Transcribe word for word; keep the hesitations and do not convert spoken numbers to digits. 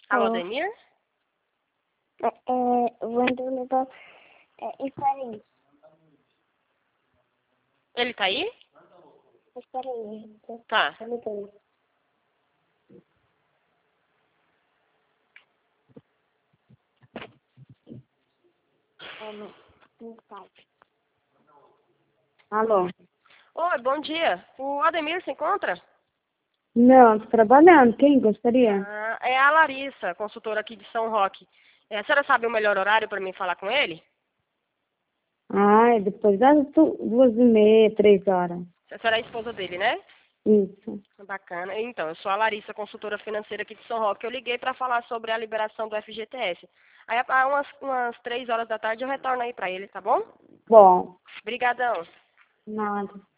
Alô, Alô. Ademir? É, é, o Antônio tá... É, espera aí. Ele tá aí? Espera aí. Tô, Tá. tô ligando. É, no, no Skype. Alô? Oi, bom dia. O Ademir se encontra? Não, tô trabalhando. Quem gostaria? Ah, é a Larissa, consultora aqui de São Roque. É, a senhora sabe o melhor horário para mim falar com ele? Ah, é depois das du- duas e meia, três horas. A senhora é a esposa dele, né? Isso. Bacana. Então, eu sou a Larissa, consultora financeira aqui de São Roque. Eu liguei para falar sobre a liberação do F G T S. Aí, a umas, umas três horas da tarde, eu retorno aí para ele, tá bom? Bom, Obrigadão. nada.